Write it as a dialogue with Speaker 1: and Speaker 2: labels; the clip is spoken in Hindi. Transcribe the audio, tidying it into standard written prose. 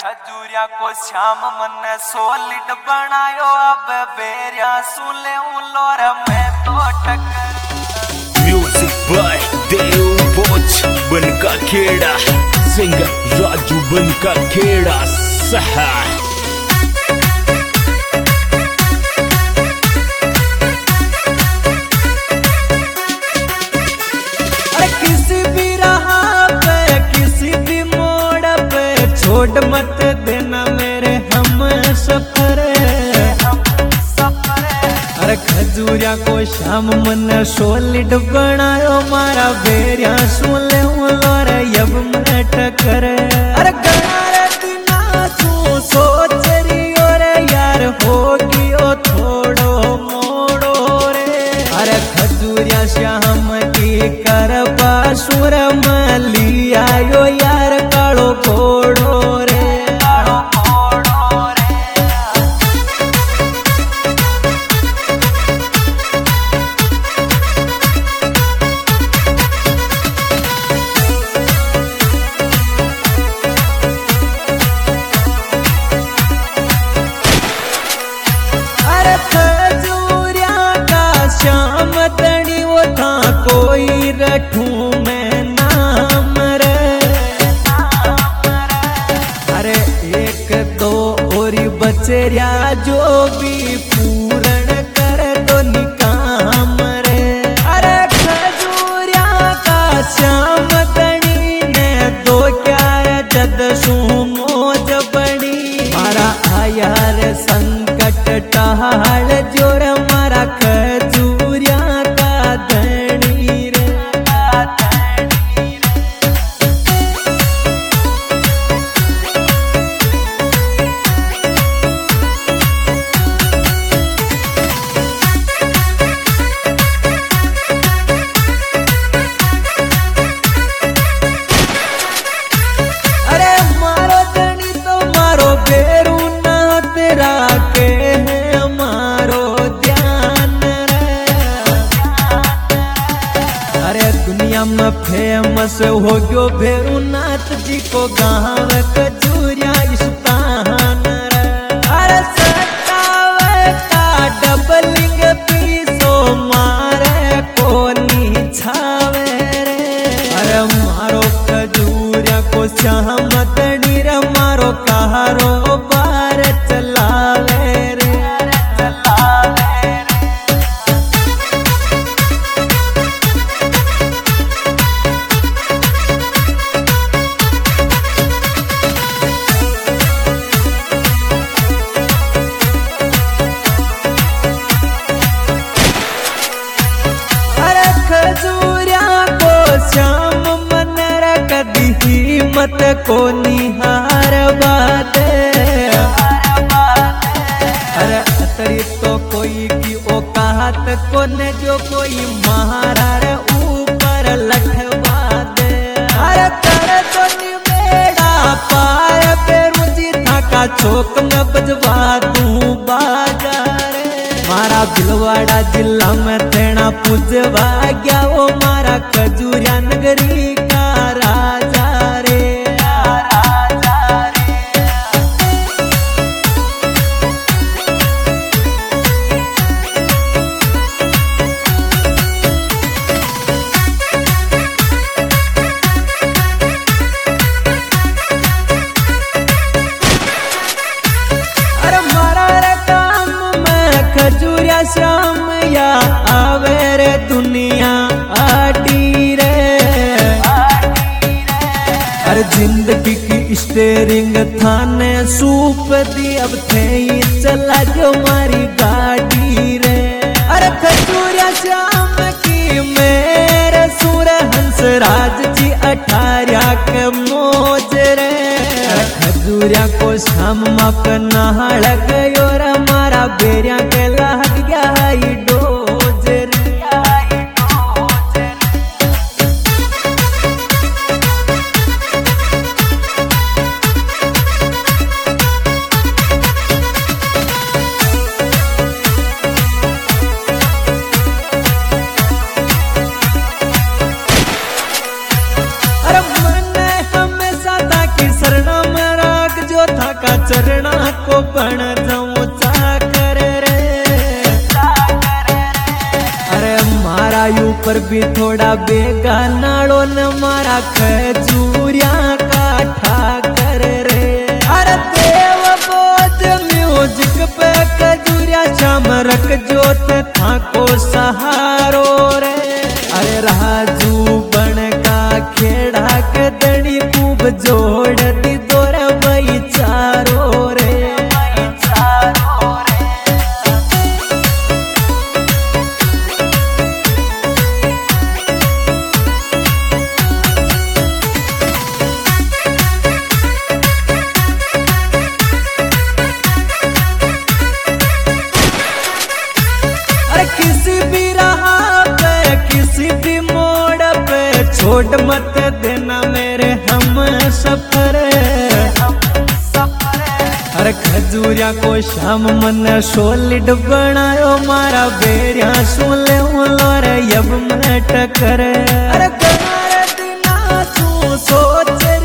Speaker 1: खजूरिया को श्याम मन सोलिड बनायो अब बेरिया सुले उलोर में तो टक्कर।
Speaker 2: म्यूजिक बाय देव बोच बनका खेड़ा, सिंगर राजू बनका खेड़ा सहा।
Speaker 3: छोड़ मत देना मेरे हम सफर। अरे खजूरिया को शाम मन सोलिड बनायो मारा बेरिया सुले उलोर यब मन टकर। अरे गनारे दिना सू सोच रियो रे यार होगी ओ थोड़ो मोड़ो रे। अरे खजूरिया श्याम की करबा सुर मली आयो यार कालो घोड़ो रे। अरे खजूरिया का श्याम तड़ी वो था कोई रखूं मैं नाम रे। अरे एक दो और बचरिया जो भी पूर्ण कर दो निकाम रे। अरे खजूरिया का श्याम तड़ी ने दो क्या जद सू मौज बड़ी। मारा आया रे संकट टहाल जोर मारा खजूरिया का धनी रे। अरे मारो धनी तो मारो बेरू ना तेरा के है मारो ध्यान रे। अरे दुनिया में फेमस हो गयो भैरूनाथ जी को गाँव खजूरिया स्थान रे। अरे सतावता डबलिंग पीसो मारे कोनी छावे रे। अरे मारो खजूरिया को श्याम तड़ी रे मारो कहारो बार चलावे रे। अरे खजूरिया को श्याम मन कदी हिम्मत को निहार बात। अरे अतरी तो कोई की औकात को ने जो कोई महारा रे ऊपर लठवा दे। अरे कर तो निबेड़ा पार बेरुजी था का चौक में बजवा दूं बाजार। मारा भिलवाड़ा जिला में तेना पूजवा गया वो मारा खजूरिया नगरी का राजा रे। अरे मारा रे काम में खजूरिया श्याम या आवे रे दुनिया आटी रे। अरे जिंदगी की स्टेरिंग थाने सूप दी अब थे ही चला जो मारी गाड़ी रे। अरे खजूरिया श्याम की मेरे सूर हंस राज जी अठारिया के मौज रे। खजूरिया को श्याम माप नहाड़ गयो रे मारा बेरिया के लग गया ही डोज रे। अरे मन हमेशा था कि शरणम राग जो था चरणा को बन जाऊं चाकर रे। अरे मारा ऊपर भी थोड़ा बेगा नाड़ो न मारा खजूरिया का ठाकर रे। अरे देव बोझ म्यूजिक पे खजूरिया शाम रख जोत था को सहारो रे। अरे राजू बन का खेड़ा के दड़ी खूब जोड़ दी दोर भाई चारो रे। अरे किसी भी राह पे किसी भी मोड़ पे छोड़ मत देना मेरे हम सफर। अरे खजूरिया को शाम मन सोलिड बनायो मारा बेरिया सुन ले रे यब मैं टकर। अरे दिना तू सोचे